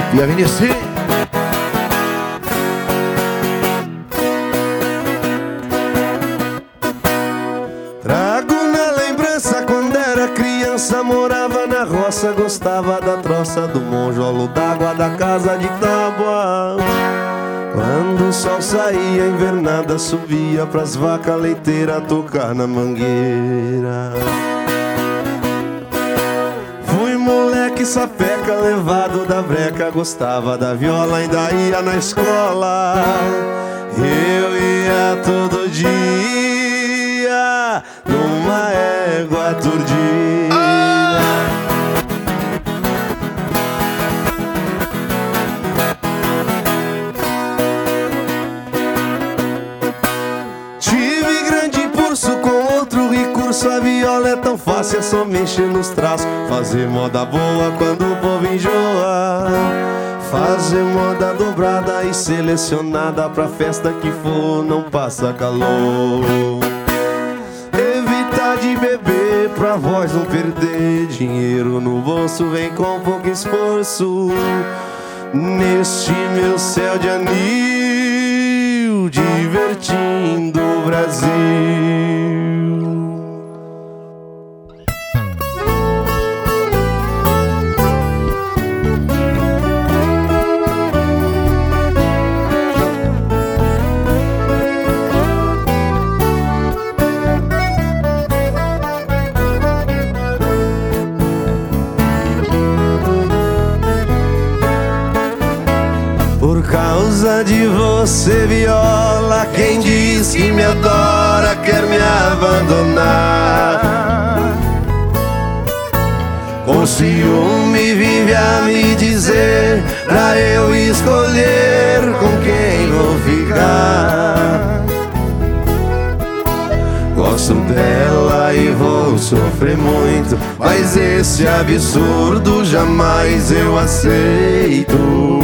E a Vinicius. Trago na lembrança quando era criança, morava na roça, gostava da troça do monjolo d'água da casa de tábua. Quando o sol saía, invernada subia pras vacas leiteiras tocar na mangueira. Fui moleque sapeca, levado da breca, gostava da viola, ainda ia na escola. Eu ia todo dia numa égua turdida. Tive grande impulso com outro recurso. A viola é tão fácil, é só mexer nos traços. Fazer moda boa quando o povo enjoa. Fazer moda dobrada e selecionada pra festa que for, não passa calor. Evitar de beber pra voz não perder. Dinheiro no bolso vem com pouco esforço. Neste meu céu de anil, divertindo o Brasil. Por causa de você, viola, quem diz que me adora quer me abandonar. Com ciúme vive a me dizer pra eu escolher com quem vou ficar. Gosto dela e vou sofrer muito, mas esse absurdo jamais eu aceito.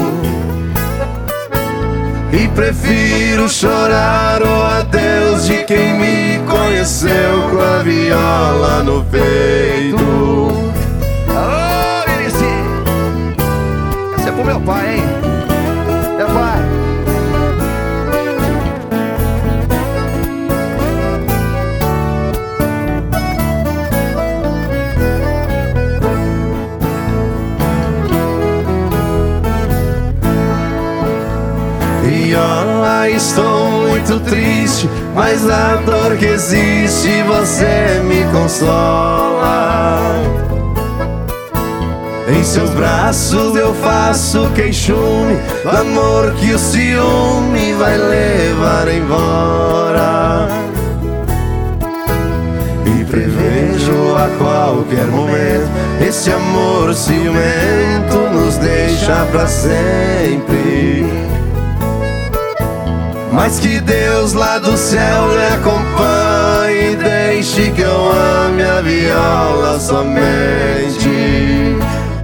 E prefiro chorar o adeus de quem me conheceu com a viola no peito. Alô, Vinicius! Essa é pro meu pai, hein? Meu pai! Viola, estou muito triste, mas a dor que existe você me consola. Em seus braços eu faço queixume do amor que o ciúme vai levar embora. E prevejo a qualquer momento esse amor ciumento nos deixa pra sempre. Mas que Deus lá do céu lhe acompanhe e deixe que eu ame a viola somente.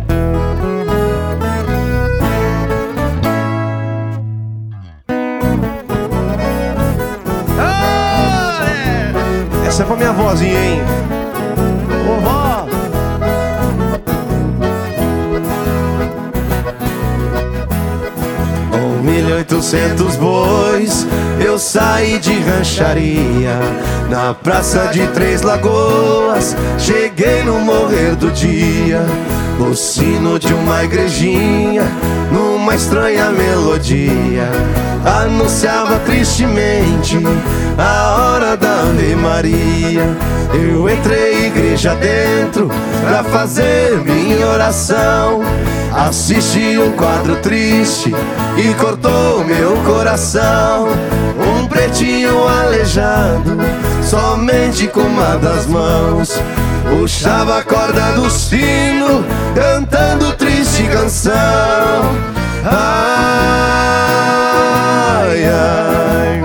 Essa é pra minha vozinha, hein? Ô, vó! 1.800 bois, eu saí de rancharia na praça de Três Lagoas. Cheguei no morrer do dia, o sino de uma igrejinha, numa estranha melodia, anunciava tristemente a hora da Ave Maria. Eu entrei igreja dentro pra fazer minha oração. Assisti um quadro triste e cortou meu coração. Um pretinho aleijado, somente com uma das mãos, puxava a corda do sino, cantando triste canção. Ai, ai.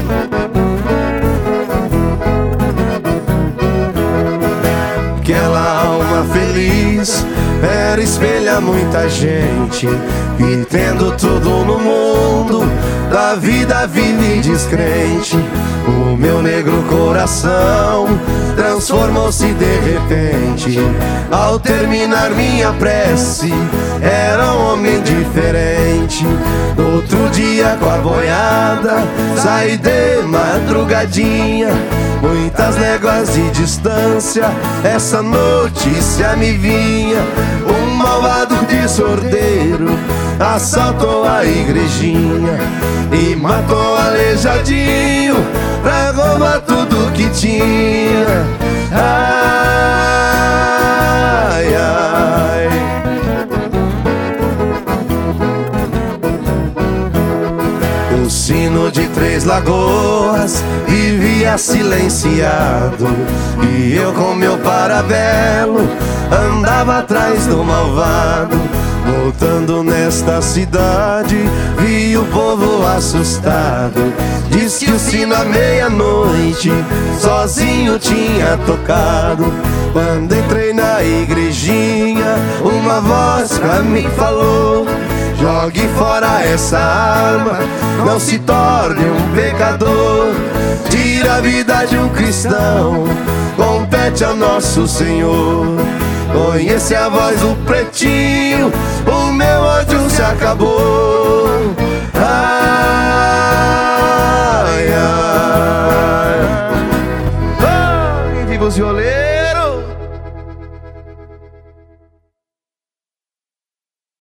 Aquela alma feliz era espelha muita gente, e tendo tudo no mundo da vida vive descrente. O meu negro coração transformou-se de repente. Ao terminar minha prece, era um homem diferente. No outro dia com a boiada, saí de madrugadinha. Muitas léguas de distância, essa notícia me vinha. Um malvado desordeiro assaltou a igrejinha e matou aleijadinho pra roubar tudo que tinha. Ai, ai. O sino de Três Lagoas vivia silenciado, e eu com meu parabelo andava atrás do malvado. Voltando nesta cidade, vi o povo assustado. Diz que o sino à meia-noite sozinho tinha tocado. Quando entrei na igrejinha, uma voz pra mim falou: jogue fora essa arma, não se torne um pecador. Tira a vida de um cristão, compete ao nosso Senhor. Conhece a voz do pretinho, o meu ódio se acabou. Ai, ai. Ai, viva os violeiros.